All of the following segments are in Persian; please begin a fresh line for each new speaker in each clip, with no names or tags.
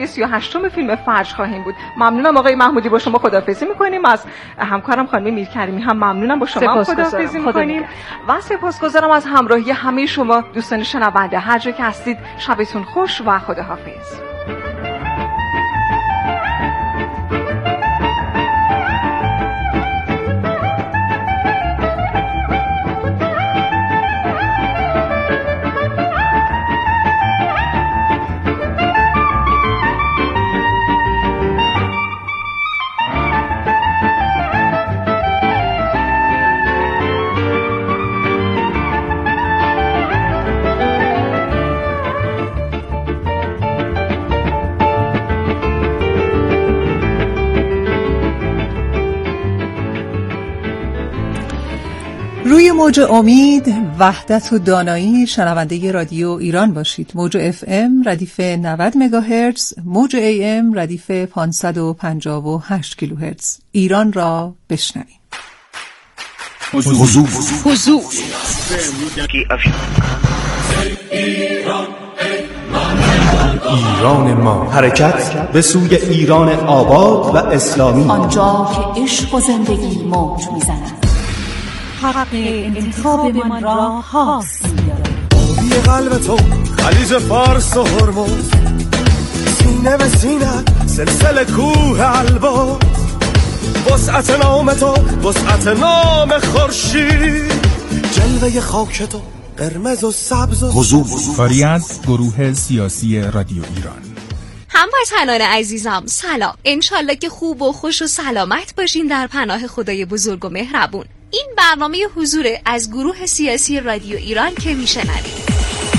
38م فیلم فجر خواهیم بود. ممنونم آقای محمودی، با شما خداحافظی می‌کنیم. از همکارم خانم میرکریمی هم ممنونم، با شما خداحافظی می‌کنیم و سپاسگزارم از همراهی همه شما دوستان شنونده. هر جا که هستید شبتون خوش و خداحافظ.
روی موج امید، وحدت و دانایی شنونده رادیو ایران باشید. موج FM ردیف 90 مگاهرتز، موج AM ردیف 558 کیلوهرتز. ایران را بشنویم.
حضور ایران ما، حرکت به سوی ایران آباد و اسلامی،
آنجا که عشق و زندگی موج میزند. حق انتخاب من را هاست
آبی قلب تو خلیج فارس و هرمز، سینه به سینه سلسله کوه البرز، وسعت نام تو وسعت نام خورشید، جلوه خاک تو قرمز و سبز و
حضور.
کاری از گروه سیاسی رادیو ایران.
هموطنان عزیزم سلام، انشالله که خوب و خوش و سلامت باشین در پناه خدای بزرگ و مهربون. این برنامه حضور از گروه سیاسی رادیو ایران که میشنوید.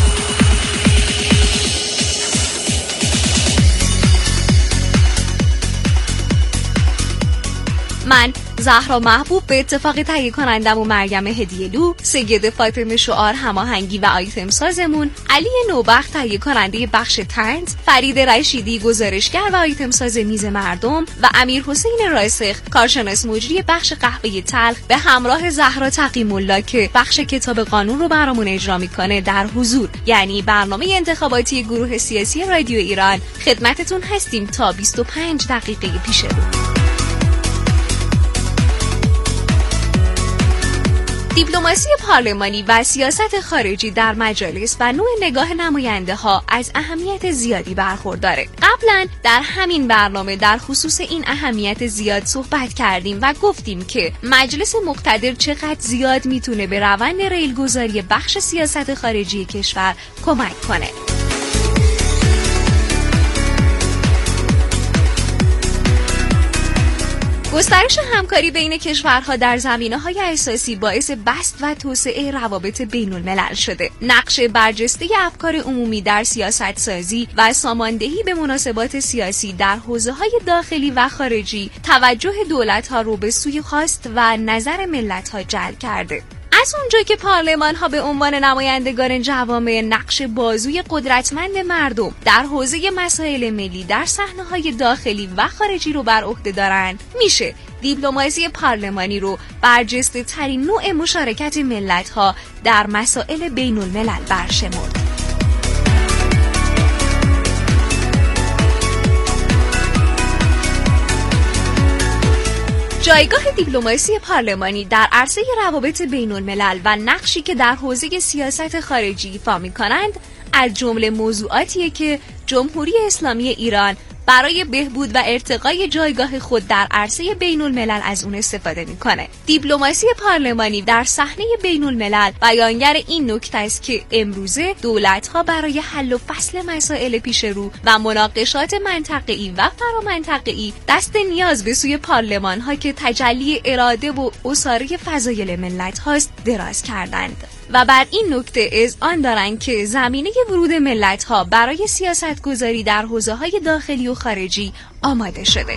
من زهرا محبوب به اتفاق تهیه کنندم و مریم هدیه‌لو، سید فاطمه شعار هماهنگی و آیتم سازمون، علی نوبخت تهیه کننده بخش طنز، فرید رشیدی گزارشگر و آیتم ساز میز مردم و امیر حسین راسخ کارشناس مجری بخش قهوه تلخ به همراه زهرا تقی‌الله که بخش کتاب قانون رو برامون اجرا میکنه در حضور، یعنی برنامه انتخاباتی گروه سیاسی رادیو ایران. خدمتتون هستیم تا 25 دقیقه پیش رو. دیپلماسی پارلمانی و سیاست خارجی در مجالس و نوع نگاه نماینده ها از اهمیت زیادی برخورداره. قبلا در همین برنامه در خصوص این اهمیت زیاد صحبت کردیم و گفتیم که مجلس مقتدر چقدر زیاد میتونه به روند ریلگذاری بخش سیاست خارجی کشور کمک کنه. گسترش همکاری بین کشورها در زمینه‌های اساسی باعث بسط و توسعه روابط بین‌الملل شده. نقش برجسته افکار عمومی در سیاست سازی و ساماندهی به مناسبات سیاسی در حوزه‌های داخلی و خارجی توجه دولت‌ها رو به سوی خواست و نظر ملت‌ها جلب کرده. از اونجا که پارلمان ها به عنوان نمایندگان جوامع نقش بازوی قدرتمند مردم در حوزه مسائل ملی در صحنه‌های داخلی و خارجی رو بر عهده دارند، میشه دیپلماسی پارلمانی رو برجسته ترین نوع مشارکت ملت ها در مسائل بین الملل برشمرد. جایگاه دیپلماسی پارلمانی در عرصه روابط بین الملل و نقشی که در حوزه سیاست خارجی ایفا می‌کنند از جمله موضوعاتیه که جمهوری اسلامی ایران برای بهبود و ارتقای جایگاه خود در عرصه بین الملل از اون استفاده میکنه. دیپلماسی پارلمانی در صحنه بین الملل بیانگر این نکته است که امروزه دولت‌ها برای حل و فصل مسائل پیش رو و مناقشات منطقه‌ای و فرامنطقه‌ای دست نیاز به سوی پارلمان‌ها که تجلی اراده و اساره فضایل ملت هاست دراز کردند و بر این نکته اذعان دارند که زمینه ورود ملت‌ها برای سیاست‌گذاری در حوزه‌های داخلی و خارجی آماده شده.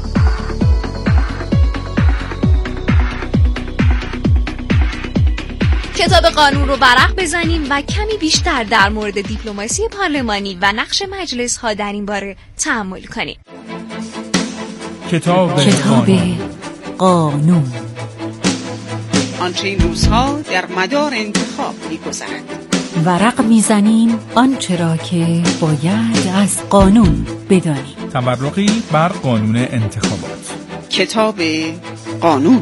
کتاب قانون رو ورق بزنیم و کمی بیشتر در مورد دیپلماسی پارلمانی و نقش مجلس‌ها در این باره تأمل کنیم.
کتاب
قانون آنچه این روزها در مدار انتخاب می‌گذرد.
ورق میزنیم آنچه را که باید از قانون بدانیم.
تبرقی بر قانون انتخابات.
کتاب قانون.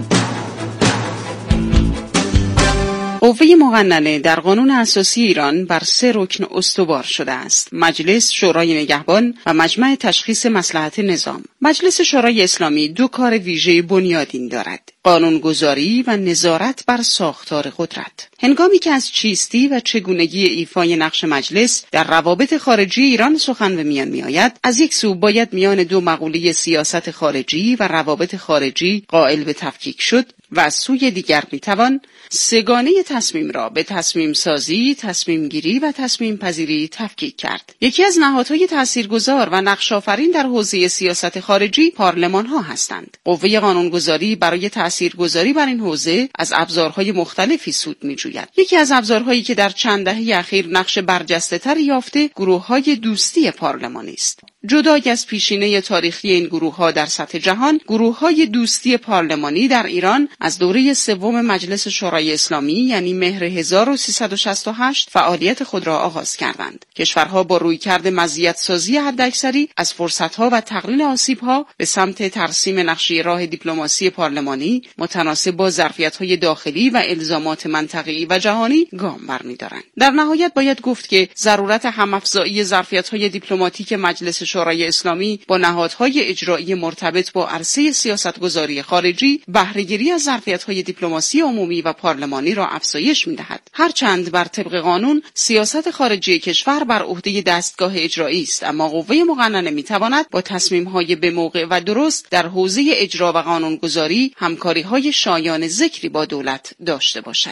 قوه مقننه در قانون اساسی ایران بر 3 رکن استوار شده است: مجلس، شورای نگهبان و مجمع تشخیص مصلحت نظام. مجلس شورای اسلامی 2 کار ویژه بنیادین دارد: قانونگذاری و نظارت بر ساختار قدرت. هنگامی که از چیستی و چگونگی ایفای نقش مجلس در روابط خارجی ایران سخن به میان میآید، از یک سو باید میان 2 مقوله سیاست خارجی و روابط خارجی قائل به تفکیک شد و از سوی دیگر میتوان سگانه تصمیم را به تصمیم سازی، تصمیم گیری و تصمیم پذیری تفکیک کرد. یکی از نهادهای تاثیرگذار و نقش آفرین در حوزه سیاست خارجی پارلمان ها هستند. قوه قانونگذاری برای تاثیرگذاری بر این حوزه از ابزارهای مختلفی سود می‌جوید. یکی از ابزارهایی که در چند دهه اخیر نقش برجسته‌تری یافته، گروه‌های دوستی پارلمانی است. جدای از پیشینه تاریخی این گروه‌ها در سطح جهان، گروه‌های دوستی پارلمانی در ایران از دوره 3 مجلس شورای اسلامی یعنی مهر 1368 فعالیت خود را آغاز کردند. کشورها با رویکرد مزیت‌سازی حداکثری از فرصت‌ها و تقلیل آسیب‌ها به سمت ترسیم نقشه راه دیپلماسی پارلمانی متناسب با ظرفیت‌های داخلی و الزامات منطقه‌ای و جهانی گام برمی‌دارند. در نهایت باید گفت که ضرورت هم‌افزایی ظرفیت‌های دیپلماتیک مجلس شورای اسلامی با نهادهای اجرایی مرتبط با عرصه سیاستگذاری خارجی بهره‌گیری از ظرفیت‌های دیپلماسی عمومی و پارلمانی را افزایش می‌دهد. هرچند بر طبق قانون سیاست خارجی کشور بر عهده دستگاه اجرایی است، اما قوه مقننه می‌تواند با تصمیم‌های به موقع و درست در حوزه اجرا و قانونگذاری همکاری‌های شایان ذکری با دولت داشته باشد.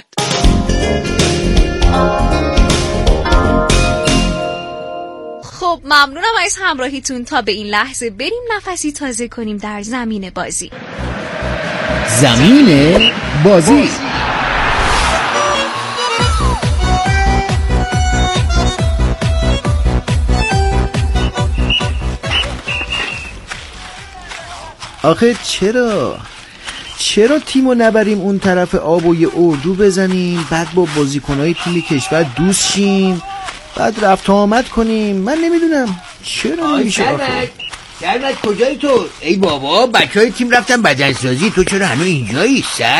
خب ممنونم از همراهیتون. تا به این لحظه بریم نفسی تازه کنیم در زمین بازی.
زمین بازی.
آخه چرا تیمو نبریم اون طرف آب و یه اردو بزنیم، بعد با بازیکنهای تیم کشور دوست شیم، بعد رفت آمد کنیم؟ من نمیدونم چرا نمیشه.
سرمد کجایی تو؟ ای بابا بچهای تیم رفتن بدنسازی، تو چرا هنوز اینجایی؟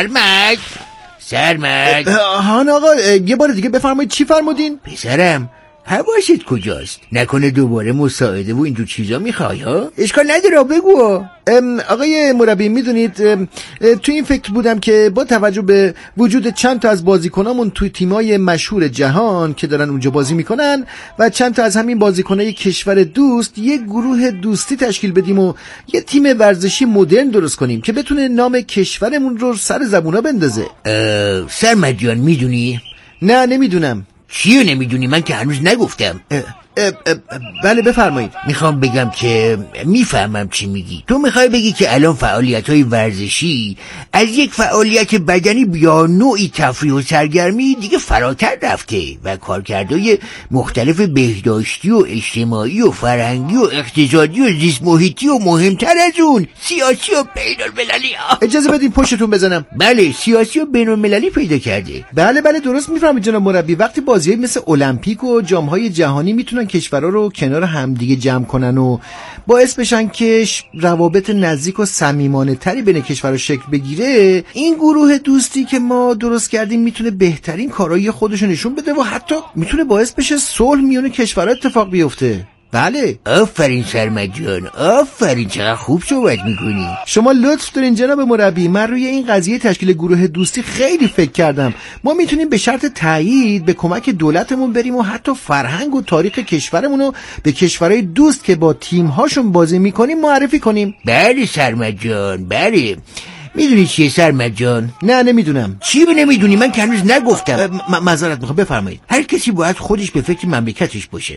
سرمد
هان آقا یه بار دیگه بفرمایید چی فرمودین؟
پسرم حواست کجاست؟ نکنه دوباره مساعده و اینجور چیزا میخوای ها؟ اشکال نداره بگو.
آقای مربی میدونید تو این فکر بودم که با توجه به وجود چند تا از بازیکنامون توی تیمای مشهور جهان که دارن اونجا بازی میکنن و چند تا از همین بازیکنای کشور دوست، یک گروه دوستی تشکیل بدیم و یه تیم ورزشی مدرن درست کنیم که بتونه نام کشورمون رو سر زبونا بندازه.
سرمد جان میدونی؟
نه نمیدونم.
چیو نمیدونی؟ من که هنوز نگفتم.
بله بفرمایید.
میخوام بگم که میفهمم چی میگی. تو میخوای بگی که الان فعالیت‌های ورزشی از یک فعالیت بدنی یا نوعی تفریح و سرگرمی دیگه فراتر رفته و کارکردهای مختلف بهداشتی و اجتماعی و فرهنگی و اقتصادی و زیست محیطی و مهمتر از اون سیاسی و بین‌المللی.
اجازه بدین پشتتون بزنم.
بله سیاسی و بین‌المللی پیدا کرده.
بله درست میفهمید جناب مربی. وقتی بازی‌های مثل المپیک و جام‌های جهانی میتونن کشورها رو کنار همدیگه جمع کنن و باعث بشن که روابط نزدیک و صمیمانه تری بین کشورها شکل بگیره، این گروه دوستی که ما درست کردیم میتونه بهترین کارایی خودش رو نشون بده و حتی میتونه باعث بشه صلح میون کشورها اتفاق بیفته. بله
آفرین سرمد جان، آفرین، چقدر خوب صحبت میکنی.
شما لطف دارین جناب مربی. من روی این قضیه تشکیل گروه دوستی خیلی فکر کردم. ما میتونیم به شرط تایید به کمک دولتمون بریم و حتی فرهنگ و تاریخ کشورمون رو به کشورهای دوست که با تیم‌هاشون بازی میکنیم معرفی کنیم.
بله سرمد جان، بله. میدونی چیه سرمد جان؟
نه نمیدونم.
چی به نمیدونی؟ من که هنوز نگفتم.
معذرت میخوام، بفرمایید.
هر کسی باید خودش به فکر مملکتش باشه.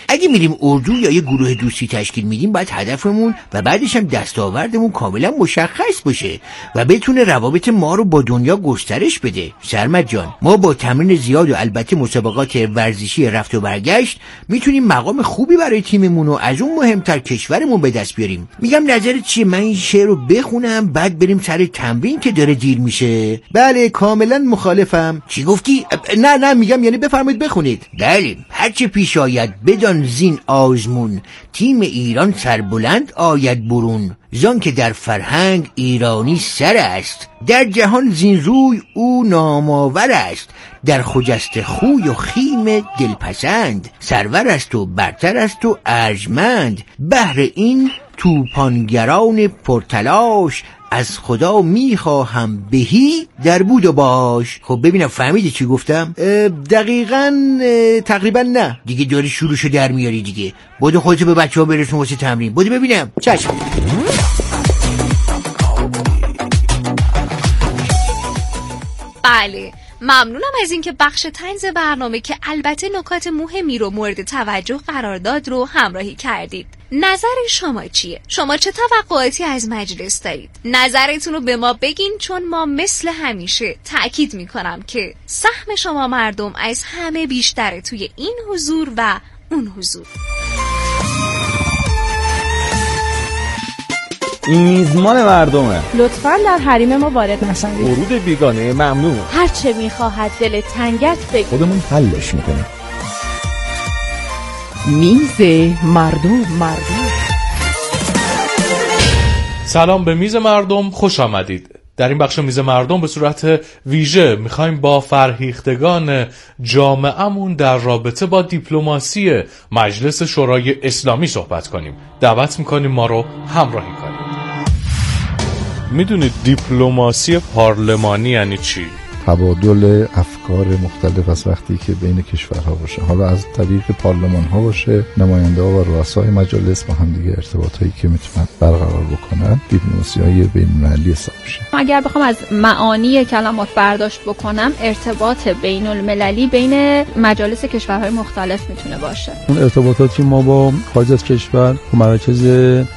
اگه میریم اردو یا یه گروه دوستی تشکیل میدیم، باید هدفمون و بعدش هم دستاوردمون کاملا مشخص باشه و بتونه روابط ما رو با دنیا گسترش بده. سرمد جان، ما با تمرین زیاد و البته مسابقات ورزشی رفت و برگشت میتونیم مقام خوبی برای تیممون و از اون مهمتر کشورمون به دست بیاریم. میگم نظرت چیه؟ من این شعر رو بخونم بعد بریم سر تمرین که داره دیر میشه.
بله کاملا مخالفم.
چی گفتی؟
نه میگم یعنی بفرمایید بخونید.
بله، هرچه پیش آید بدان زین آزمون، تیم ایران سربلند آید برون. زان که در فرهنگ ایرانی سر است، در جهان زین روی او نامآور است. در خجست خوی و خیم دلپسند، سرور است و برتر است و ارجمند. بهر این توپانگران پرتلاش، از خدا میخواهم بهی در بود و باش. خب ببینم فهمیدی چی گفتم؟
تقریبا نه.
دیگه داری شروعشو در میاری دیگه. بودو خودتو به بچه ها برسون واسه تمرین. بودو ببینم.
چشم.
بله، ممنونم از اینکه بخش طنز برنامه که البته نکات مهمی رو مورد توجه قرار داد رو همراهی کردید. نظر شما چیه؟ شما چه توقعاتی از مجلس دارید؟ نظرتون رو به ما بگین، چون ما مثل همیشه تأکید میکنم که سهم شما مردم از همه بیشتره توی این حضور و اون حضور.
این میزمان مردمه.
لطفاً در حریم ما وارد نشید.
ورود بیگانه ممنوع.
هر چه میخواهد دل تنگت بگو.
خودمون حلش میکنیم.
میز مردم.
سلام به میز مردم، خوش آمدید. در این بخش میز مردم به صورت ویژه میخوایم با فرهیختگان جامعه‌مون در رابطه با دیپلماسی مجلس شورای اسلامی صحبت کنیم. دعوت میکنیم ما رو همراهی کنید. میدونید دیپلماسی پارلمانی یعنی چی؟
تبادل افکار مختلف از وقتی که بین کشورها باشه، حالا از طریق پارلمان ها باشه، نماینده ها و رؤسای مجالس با هم دیگه ارتباطایی که میتونن برقرار بکنن، دیپلماسی های بین المللی حساب میشه.
اگر بخوام از معانی کلمات برداشت بکنم، ارتباط بین المللی بین مجالس کشورهای مختلف میتونه باشه.
اون ارتباطاتی ما با خارج از کشور و مراکز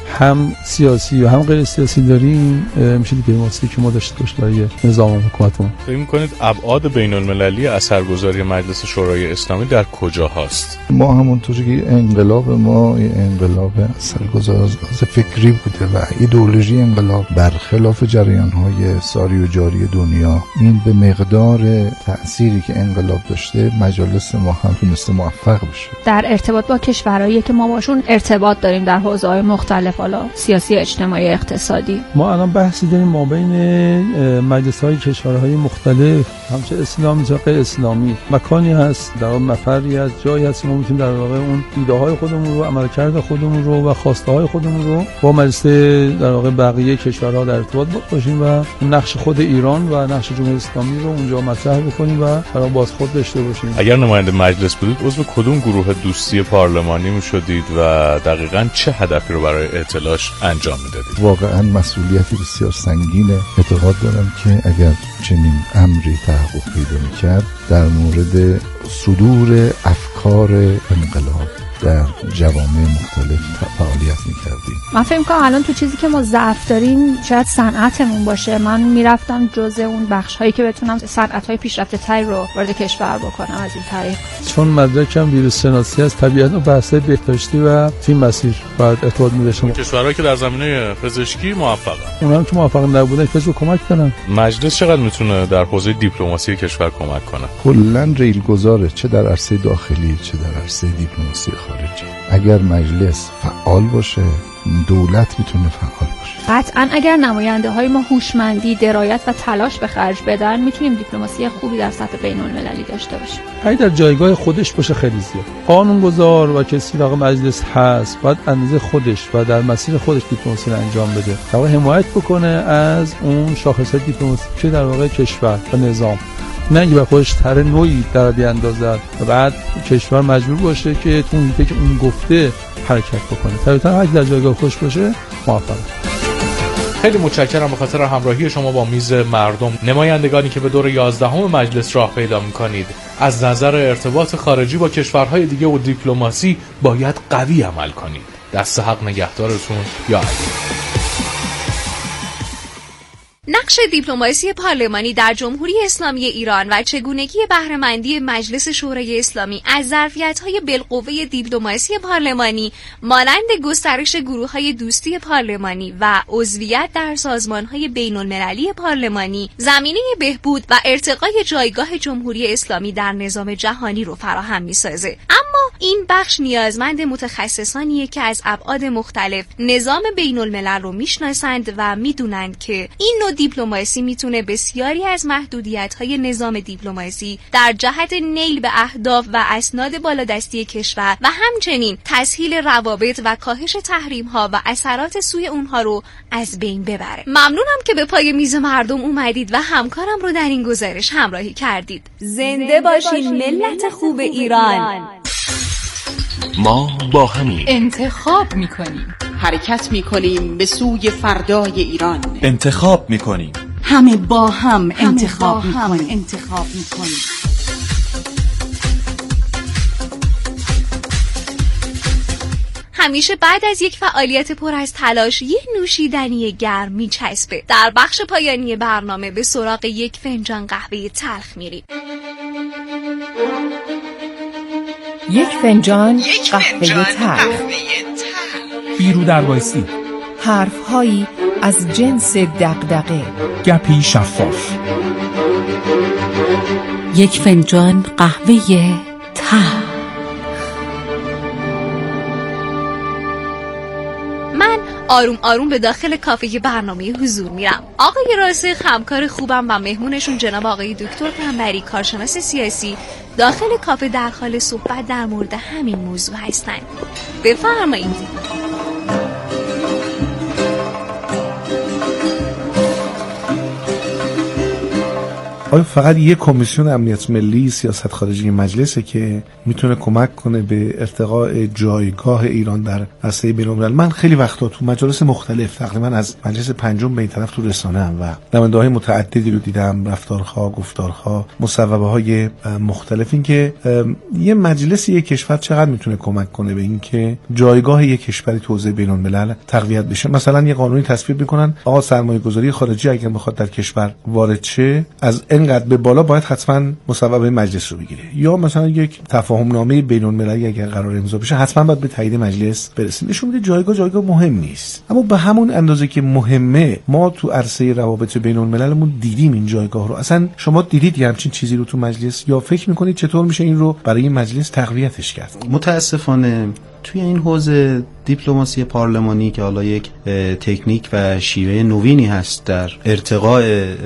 هم سیاسی و هم غیر سیاسی داریم میشه دیپلماسی که ما داشته باشیم برای نظام حکومتمون.
ابعاد بین المللی اثرگذاری مجلس شورای اسلامی در کجا هست؟
ما همونطوری که انقلاب ما انقلاب اثرگذار از فکری بوده و ایدئولوژی انقلاب برخلاف جریان‌های ساری و جاری دنیا، این به مقدار تأثیری که انقلاب داشته مجالس ما هم تونسته موفق بشه.
در ارتباط با کشورهایی که ما باشون ارتباط داریم در حوزه‌های مختلف، حالا سیاسی، اجتماعی، اقتصادی،
ما الان بحثی داریم ما بین مجلس‌های کشورهای مختلف، همچه اسلامی تا غیر اسلامی، مکانی هست، در واقع مفری از جایی هست ما میتونیم در واقع اون ایده‌های خودمون رو، عملکرد خودمون رو و خواسته‌های خودمون رو با مجلس در واقع بقیه کشورها در ارتباط باشیم و نقش خود ایران و نقش جمهوری اسلامی رو اونجا مطرح بکنیم و برای بازخورد داشته باشیم.
اگر نماینده مجلس بودید عضو کدوم گروه دوستی پارلمانی میشدید و دقیقاً چه هدفی رو برای اعتلاش انجام میدادید؟
واقعاً مسئولیتی بسیار سنگینه. اعتقاد دارم که اگر چنین امری تحقق پیدا می‌کرد در مورد صدور افکار انقلاب در جوامع مختلف فعالیت می‌کردیم.
من فکر می‌کنم الان تو چیزی که ما ضعف داریم شاید صنعتمون باشه. من میرفتم جزء اون بخش‌هایی که بتونم صنعت‌های پیشرفته‌تری رو وارد کشور بکنم از این طریق.
چون مدرکم ویروس شناسی از طبیعت و بحث‌های بهداشتی و تیم مسیر باید ارتباط می‌داشتم.
کشورهایی که در زمینه پزشکی موفقن،
اونها که موفق نبودن احتیاج به کمک دارن.
مجلس چقدر میتونه در حوزه دیپلماسی کشور کمک کنه؟
کلاً ریلگذاره، چه در عرصه داخلی چه در عرصه دیپلماسی خارجی. اگر مجلس فعال باشه، دولت میتونه فعال باشه.
قطعاً اگر نماینده های ما هوشمندی، درایت و تلاش به خرج بدن، میتونیم دیپلماسی خوبی در سطح بین المللی داشته باشیم.
اگه در جایگاه خودش باشه خیلی زیاد. قانونگذار و کسی واقعا مجلس هست، باید اندازه خودش و در مسیر خودش دیپلماسی رو انجام بده. در واقع حمایت بکنه از اون شاخصهای دیپلماتیکی در واقع کشور و نظام. نه اینکه به خودش طرح نوعی در بیاندازد و بعد کشور مجبور باشه که تو اون که اون گفته حرکت بکنه. طبعا هر کی در جایگاه خودش باشه موفقه.
خیلی متشکرم به خاطر همراهی شما با میز مردم. نمایندگانی که به دور 11 مجلس راه پیدا می‌کنید، از نظر ارتباط خارجی با کشورهای دیگه و دیپلماسی باید قوی عمل کنید. دست حق نگهدارتون. یا علی.
نقش دیپلماسی پارلمانی در جمهوری اسلامی ایران و چگونگی بهره‌مندی مجلس شورای اسلامی از ظرفیت‌های بالقوه دیپلماسی پارلمانی مانند گسترش گروه‌های دوستی پارلمانی و عضویت در سازمان‌های بین‌المللی پارلمانی زمینه بهبود و ارتقای جایگاه جمهوری اسلامی در نظام جهانی رو فراهم می‌سازه. اما این بخش نیازمند متخصصانیه که از ابعاد مختلف نظام بین‌الملل رو میشناسند و میدونند که این نوع دیپلماسی میتونه بسیاری از محدودیت‌های نظام دیپلماسی در جهت نیل به اهداف و اسناد بالادستی کشور و همچنین تسهیل روابط و کاهش تحریم‌ها و اثرات سوی اونها رو از بین ببره. ممنونم که به پای میز مردم اومدید و همکارم رو در این گزارش همراهی کردید. زنده باشین ملت خوب ایران.
ما با همین
انتخاب میکنیم،
حرکت میکنیم به سوی فردای ایران.
انتخاب میکنیم،
همه با هم انتخاب میکنیم.
همیشه بعد از یک فعالیت پر از تلاش یک نوشیدنی گرم میچسبه. در بخش پایانی برنامه به سراغ یک فنجان قهوه تلخ میریم.
یک فنجان قهوه تلخ،
بیرو دربایسی،
حرف‌هایی از جنس دغدغه،
گپی شفاف.
یک فنجان قهوه تلخ.
من آروم آروم به داخل کافه برنامه حضور میرم. آقای راسخ همکار خوبم و مهمونشون جناب آقای دکتر قنبری کارشناس سیاسی داخل کافه در حال صحبت در مورد همین موضوع هستند. بفرمایید.
آیا فقط یک کمیسیون امنیت ملی سیاست خارجی مجلسه که میتونه کمک کنه به ارتقاء جایگاه ایران در عرصه بین‌الملل؟ من خیلی وقتا تو مجالس مختلف، تقریبا از مجلس پنجم به این طرف تو رسانه‌ام و نماینده‌های متعددی رو دیدم، رفتارها، گفتارها، مصوبه‌های مختلف، این که یه مجلس یک کشور چقدر میتونه کمک کنه به این که جایگاه یک کشوری تو حوزه بین‌الملل تقویت بشه. مثلا یه قانونی تصویب می‌کنن آقا سرمایه‌گذاری خارجی اگر بخواد در کشور وارد شه از اینقدر به بالا باید حتما مصوبه مجلس رو بگیره، یا مثلا یک تفاهم نامه بین‌المللی اگر قرار امضا بشه حتما باید به تایید مجلس برسه. نشون میده جایگاه مهم نیست، اما به همون اندازه که مهمه ما تو عرصه روابط بین‌المللمون دیدیم این جایگاه رو. اصلا شما دیدید یه همچین چیزی رو تو مجلس، یا فکر میکنید چطور میشه این رو برای این مجلس تقویتش کرد؟
متاسفانه توی این حوزه دیپلماسی پارلمانی که حالا یک تکنیک و شیوه نوینی هست در ارتقاء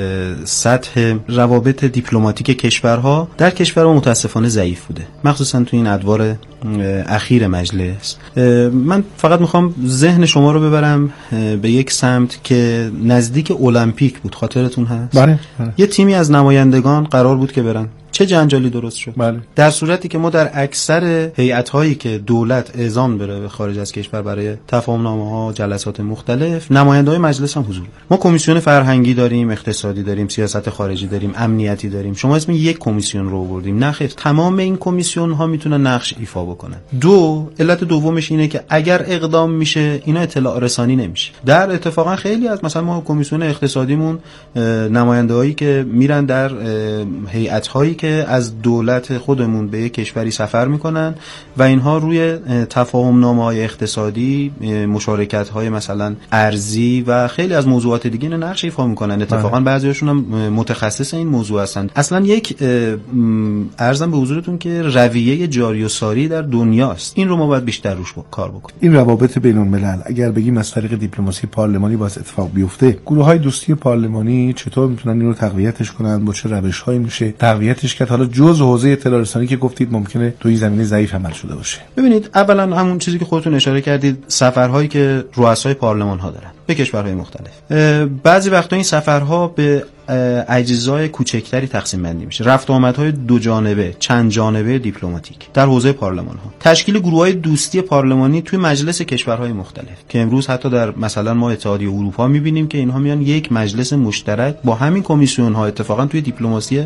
سطح روابط دیپلماتیک کشورها، در کشورها متاسفانه ضعیف بوده، مخصوصا توی این ادوار اخیر مجلس. من فقط میخوام ذهن شما رو ببرم به یک سمت که نزدیک المپیک بود، خاطرتون هست؟
بله.
یه تیمی از نمایندگان قرار بود که برن، چه جنجالی درست شد.
بله.
در صورتی که ما در اکثر هیئت‌هایی که دولت اعزام بره به خارج از کشور برای تفاهم‌نامه‌ها، جلسات مختلف، نماینده‌های مجلس هم حضور دارن. ما کمیسیون فرهنگی داریم، اقتصادی داریم، سیاست خارجی داریم، امنیتی داریم. شما اسم یک کمیسیون رو آوردیم. نه خیر، تمام این کمیسیون‌ها میتونن نقش ایفا بکنن. علت دومش اینه که اگر اقدام میشه اینا اطلاع رسانی نمیشه. در اتفاقا خیلی از مثلا ما کمیسیون اقتصادیمون نماینده‌هایی که میرن در هیئت‌هایی که از دولت خودمون به یک کشوری سفر میکنن و اینها روی تفاهم‌نامه‌های اقتصادی، مشارکت‌های مثلا ارزی و خیلی از موضوعات دیگه اینو نقش ایفا میکنن. اتفاقا بعضیاشون هم متخصص این موضوع هستند. اصلا یک ارزم به حضورتون که رویه جاری و ساری در دنیاست. این رو ما باید بیشتر روش کار بکنیم.
این روابط بین‌الملل اگر بگیم از طریق دیپلماسی پارلمانی باید اتفاق بیفته، گروه‌های دوستی پارلمانی چطور میتونن این رو تقویتش کنن؟ با چه روش‌هایی میشه تقویتش کرد؟ حالا جزء حوزه اطلاع رسانی که گفتید ممکنه توی زمینه ضعیف عمل شده باشه.
ببینید، اولا همون چیزی که خودتون اشاره کردید، سفرهایی که رؤسای پارلمان ها دارن به کشورهای مختلف، بعضی وقتا این سفرها به اجزای کوچکتری تقسیم بندی میشه. رفت و آمدهای دو جانبه، چند جانبه دیپلماتیک در حوزه پارلمان ها، تشکیل گروه‌های دوستی پارلمانی توی مجلس کشورهای مختلف که امروز حتی در مثلا ما اتحادیه اروپا می‌بینیم که اینها میان یک مجلس مشترک با همین کمیسیون ها اتفاقا توی دیپلماسی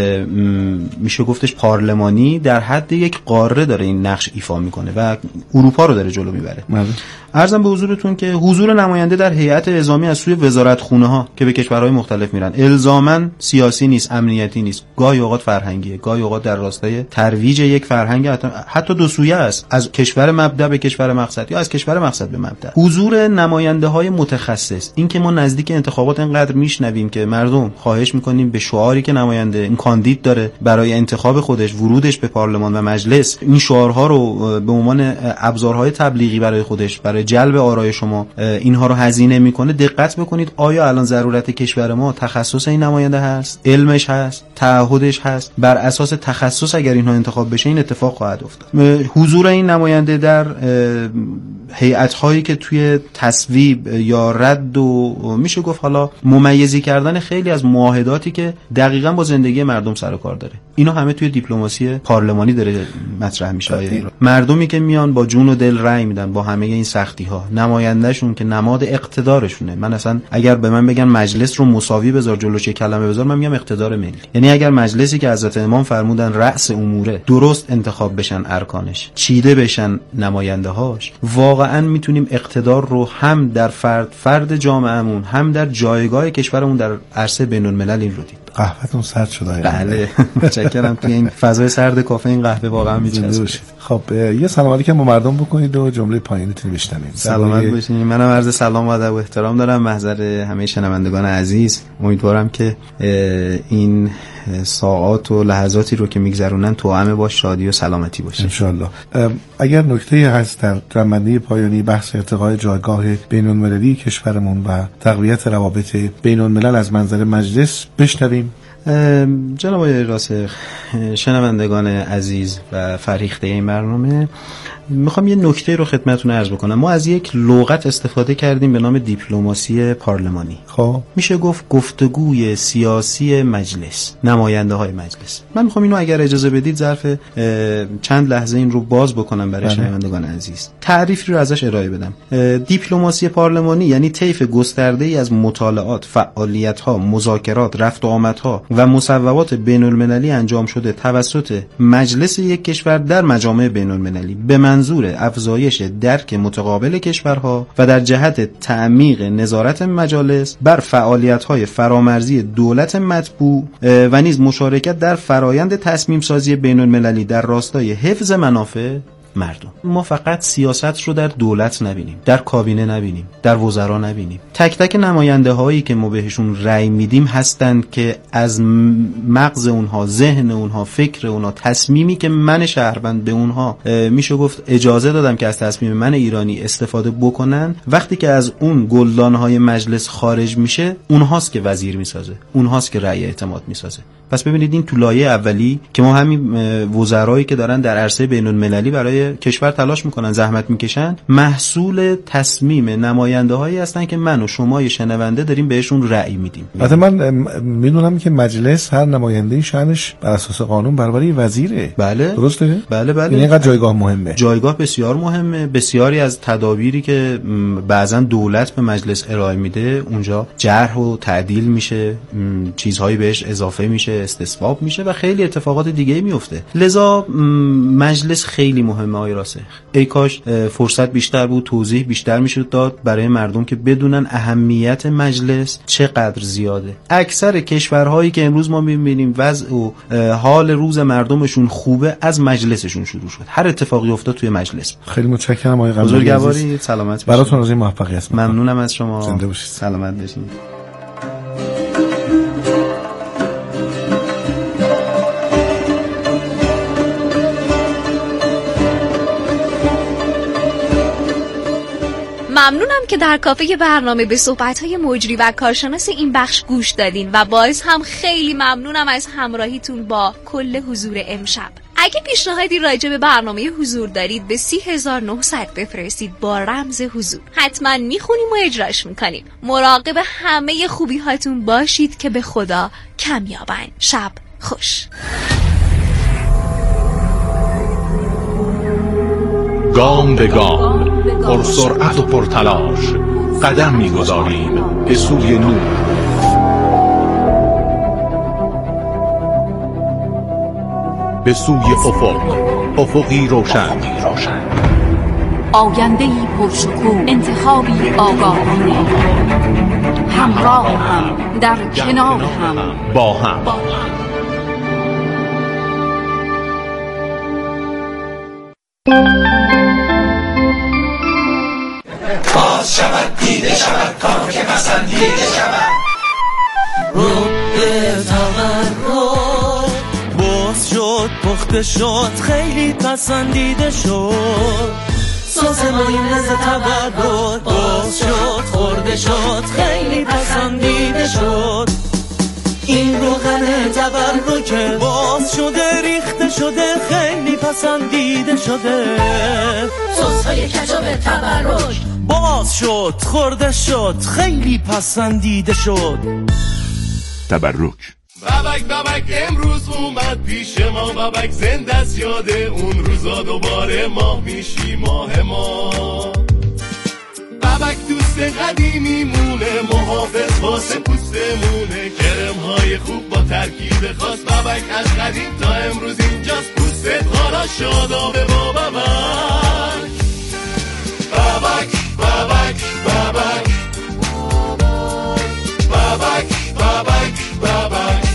میشه گفتش پارلمانی در حد یک قاره داره این نقش ایفا میکنه و اروپا رو داره جلو میبره. عرضم به حضورتون که حضور نماینده در هیئت اعزامی از سوی وزارتخونه ها که به کشورهای مختلف میرن الزاماً سیاسی نیست، امنیتی نیست، گاهی اوقات فرهنگیه، گاهی اوقات در راستای ترویج یک فرهنگ حتی دو سویه است، از کشور مبدا به کشور مقصد یا از کشور مقصد به مبدا. حضور نماینده های متخصص، این که ما نزدیک انتخابات اینقدر میشنویم که مردم خواهش میکنیم به شعاری که نماینده این کاندید داره برای انتخاب خودش، ورودش به پارلمان و مجلس، این شعارها رو به عنوان ابزارهای تبلیغی برای خودش، برای جلب آرای شما اینها رو هزینه میکنه. دقت بکنید آیا الان ضرورت کشور ما تخصص این نماینده هست، علمش هست، تعهدش هست؟ بر اساس تخصص اگر اینها انتخاب بشه این اتفاق خواهد افتاد. حضور این نماینده در هیئت‌هایی که توی تصویب یا رد و میشه گفت حالا ممیزی کردن خیلی از معاهداتی که دقیقاً با زندگی مردم سر و کار داره، اینا همه توی دیپلماسی پارلمانی داره مطرح میشه. مردمی که میان با جون و دل رأی میدن با همه این سختی‌ها، نمایندهشون که نماد اقتدارشونه. من اصلا اگر به من بگن مجلس رو مساوی بذار جلوش کلمه بذار، من میگم اقتدار ملی. یعنی اگر مجلسی که حضرت امام فرمودن رأس اموره درست انتخاب بشن ارکانش، چیده بشن نماینده‌هاش، واقعا میتونیم اقتدار رو هم در فرد جامعهمون هم در جایگاه کشورمون در عرصه بین‌الملل این رو دید.
قهوه‌تون سرد شده.
بله متشکرم. توی این فضای سرد کافه این قهوه واقعا می‌چسبه.
خب یه سلام علیکم با مردم بکنید و جمله پایینتون بشنویم.
سلامت باشین. منم عرض سلام و ادب و احترام دارم محضر همه شنوندگان عزیز. امیدوارم که این ساعات و لحظاتی رو که میگذرونن توأم با شادی و سلامتی باشه
ان شاء الله. اگر نکته‌ای هست در جنبندی پایانی بحث ارتقای جایگاه بین‌المللی کشورمون و تقویت روابط بین‌الملل از منظر مجلس بشنویم.
جناب آقای راسخ، شنوندگان عزیز و فرهیخته این برنامه، میخوام یه نکته رو خدمتتون عرض بکنم. ما از یک لغت استفاده کردیم به نام دیپلماسی پارلمانی.
خب
میشه گفت گفتگوی سیاسی مجلس، نماینده های مجلس. من میخوام اینو اگر اجازه بدید ظرف چند لحظه این رو باز بکنم برای شنوندگان عزیز، تعریفی رو ازش ارائه بدم. دیپلماسی پارلمانی یعنی طیف گسترده‌ای از مطالعات، فعالیت‌ها، مذاکرات، رفت و آمدها و مصوبات بین‌المللی انجام شده توسط مجلس یک کشور در مجامع بین‌المللی به منظور افزایش درک متقابل کشورها و در جهت تعمیق نظارت مجالس بر فعالیت‌های فرامرزی دولت متبوع و نیز مشارکت در فرایند تصمیم سازی بین‌المللی در راستای حفظ منافع مردم. ما فقط سیاست رو در دولت نبینیم، در کابینه نبینیم، در وزرا نبینیم. تک تک نماینده هایی که ما بهشون رأی میدیم هستند که از مغز اونها، ذهن اونها، فکر اونها، تصمیمی که من شهروند به اونها میشه گفت اجازه دادم که از تصمیم من ایرانی استفاده بکنن، وقتی که از اون گلدانهای مجلس خارج میشه، اونهاست که وزیر میسازه، اونهاست که رأی اعتماد میسازه. پس ببینید این تو لایه اولی که ما همین وزرایی که دارن در عرصه بین‌المللی برای کشور تلاش میکنن، زحمت میکشن، محصول تصمیم نماینده‌هایی هستن که من و شما شنونده داریم بهشون رأی میدیم.
البته من میدونم که مجلس هر نماینده‌ای شأنش بر اساس قانون برابر وزیره.
بله
درسته؟
بله.
این اینقدر جایگاه مهمه.
جایگاه بسیار مهمه. بسیاری از تدابیری که بعضا دولت به مجلس ارائه میده اونجا جرح و تعدیل میشه، چیزهایی بهش اضافه میشه، استصواب میشه و خیلی اتفاقات دیگه میفته. لذا مجلس خیلی مهمه آقای راسخ. ای کاش فرصت بیشتر بود، توضیح بیشتر میشد داد برای مردم که بدونن اهمیت مجلس چقدر زیاده. اکثر کشورهایی که امروز ما میبینیم وضع و حال روز مردمشون خوبه از مجلسشون شروع شد. هر اتفاقی افتاد توی مجلس.
خیلی متشکرم آقای قمری.
بزرگواری، سلامت باشید.
براتون آرزوی موفقیت می‌کنم.
ممنونم از شما.
زنده باشید.
سلامت باشید.
ممنونم که در کافه برنامه به صحبت‌های مجری و کارشناس این بخش گوش دادین و باز هم خیلی ممنونم از همراهیتون با کل حضور امشب. اگه پیشنهادی راجع به برنامه حضور دارید به 30900 بفرستید با رمز حضور. حتما میخونیم و اجراش میکنیم. مراقب همه خوبی هاتون باشید که به خدا کمیابن. شب خوش.
گام به گام، پر سرعت و پر تلاش، قدم می‌گذاریم به سوی نور. به سوی افق، افقی روشن.
آینده‌ای پرشکوه، انتخابی آگاهانه، همراه هم، در کنار هم،
با هم.
باز شود دیده شود کار که پسندیده شود رب تورق باز شد پخته شد خیلی پسندیده شد ساز مایونز تورق باز شد خورده شد خیلی پسندیده شد این روغن تورق که باز شده ریخته شده خیلی پسندیده شده سس‌های کچاپ تورق باز شد خورده شد خیلی پسندیده شد
تبرک.
بابک امروز اومد پیش ما بابک زنده از یاده اون روزا دوباره ماه میشی ماه ما بابک دوست قدیمی مونه محافظ واسه پوستمونه کرم‌های خوب با ترکیب خاص بابک از قدیم تا امروز اینجاست پوستت حالا شادابه با بابک بابک بابک بابک بابک بابک بابک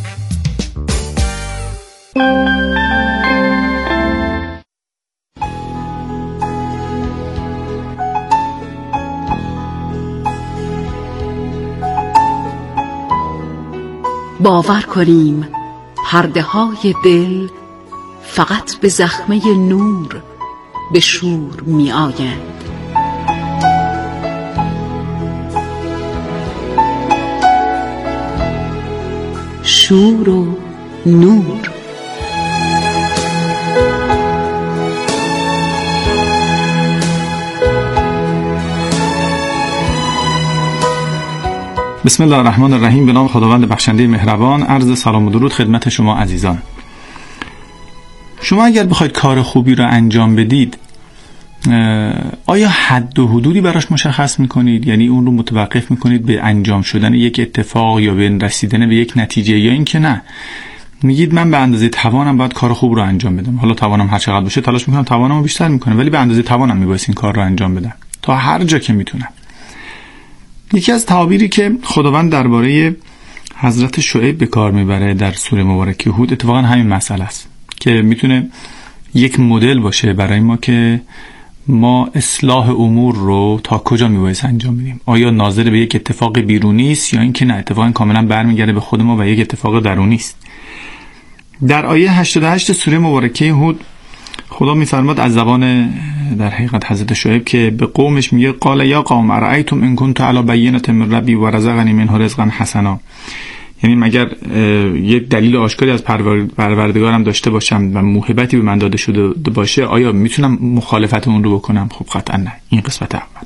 باور کنیم پرده های دل فقط به زخمه نور به شور می آیند شور و نور.
بسم الله الرحمن الرحیم. به نام خداوند بخشنده مهربان. عرض سلام و درود خدمت شما عزیزان. شما اگر بخواید کار خوبی را انجام بدید آیا حد و حدودی براش مشخص میکنید؟ یعنی اون رو متوقف میکنید به انجام شدن یک اتفاق یا به رسیدن به یک نتیجه، یا اینکه نه میگید من به اندازه توانم باید کار خوب رو انجام بدم، حالا توانم هر چقدر باشه تلاش میکنم توانمو بیشتر میکنم، ولی به اندازه توانم میباید این کار رو انجام بدم تا هر جا که میتونم. یکی از تعابیری که خداوند درباره حضرت شعیب به کار میبره در سوره مبارکه هود اتفاقا همین مسئله است که میتونه یک مدل باشه برای ما که ما اصلاح امور رو تا کجا میبایست انجام بدیم. آیا ناظر به یک اتفاق بیرونی است یا اینکه نه اتفاقا کاملا برمیگرده به خود ما و یک اتفاق درونی است. در آیه 88 سوره مبارکه هود خدا میفرماد از زبان در حقیقت حضرت شعیب که به قومش میگه قال یا قوم ارأیتم ان كنت علی بینة من ربی و رزقنی منه رزقا حسنا، یعنی مگر یک دلیل آشکاری از پروردگارم داشته باشم و موهبتی به من داده شده باشه آیا میتونم مخالفت اون رو بکنم؟ خب قطعا نه. این قسمت اول.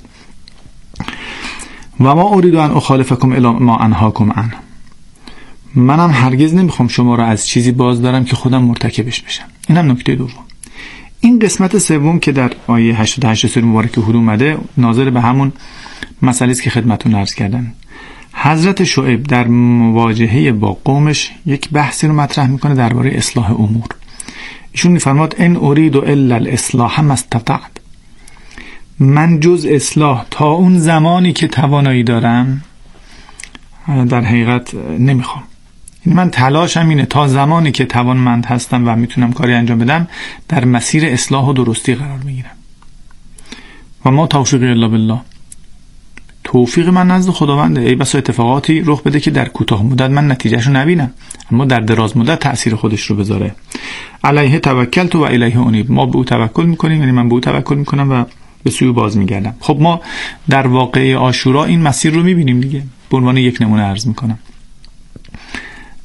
و ما اريد ان اخالفکم الی ما انهاکم عنه، منم هرگز نمیخوام شما را از چیزی باز دارم که خودم مرتکبش بشم. اینم نکته دوم. این قسمت سوم که در آیه 88 سوره مبارکه هود اومده ناظر به همون مسئله است که خدمتتون عرض کردم. حضرت شعیب در مواجهه با قومش یک بحثی رو مطرح میکنه درباره اصلاح امور. ایشون میفرماد ان اريد الا الاصلاح ما استطعت، من جز اصلاح تا اون زمانی که توانایی دارم در حقیقت نمیخوام. من تلاشم اینه تا زمانی که توانمند هستم و میتونم کاری انجام بدم در مسیر اصلاح و درستی قرار میگیرم. و ما توفیق الا بالله، توفیق من نزد خداونده. ای بسا اتفاقاتی رخ بده که در کوتاه مدت من نتیجهشو نبینم اما در دراز مدت تأثیر خودش رو بذاره. علیه توکلت و الیه انیب، ما به او توکل میکنیم، یعنی من به او توکل میکنم و به سوی او باز میگردم. خب ما در واقعه عاشورا این مسیر رو میبینیم دیگه. به عنوان یک نمونه عرض میکنم.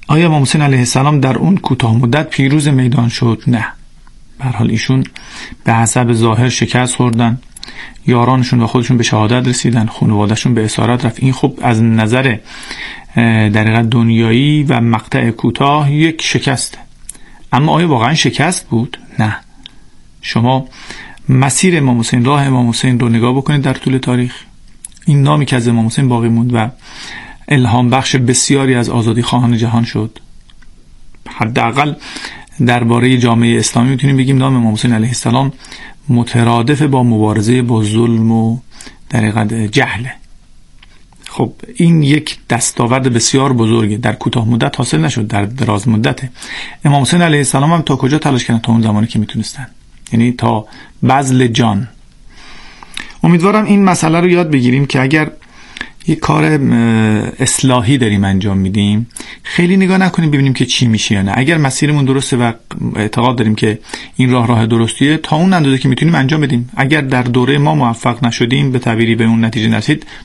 آیا امام حسین علیه السلام در اون کوتاه مدت پیروز میدان شد؟ نه. به هر حال ایشون به حسب ظاهر شکست خوردن، یارانشون و خودشون به شهادت رسیدن، خانوادهشون به اسارت رفت. این خب از نظر در حقیقت دنیایی و مقطع کوتاه یک شکسته. اما آیا واقعا شکست بود؟ نه. شما مسیر امام حسین، راه امام حسین رو نگاه بکنید در طول تاریخ. این نامی که از امام حسین باقی موند و الهام بخش بسیاری از آزادی خواهان جهان شد. حداقل درباره جامعه اسلامی میتونیم بگیم نام امام حسین علیه السلام مترادف با مبارزه با ظلم و در حقیقت جهله. خب این یک دستاورد بسیار بزرگه، در کوتاه مدت حاصل نشد، در دراز مدته. امام حسین علیه السلام هم تا کجا تلاش کردن؟ تا اون زمانی که میتونستن، یعنی تا بذل جان. امیدوارم این مسئله رو یاد بگیریم که اگر یک کار اصلاحی داریم انجام میدیم، خیلی نگاه نکنیم ببینیم که چی میشه یا نه. اگر مسیرمون درسته و اعتقاد داریم که این راه درستیه، تا اون اندازه که میتونیم انجام بدیم. اگر در دوره ما موفق نشدیم، به تعبیری به اون نتیجه نرسید،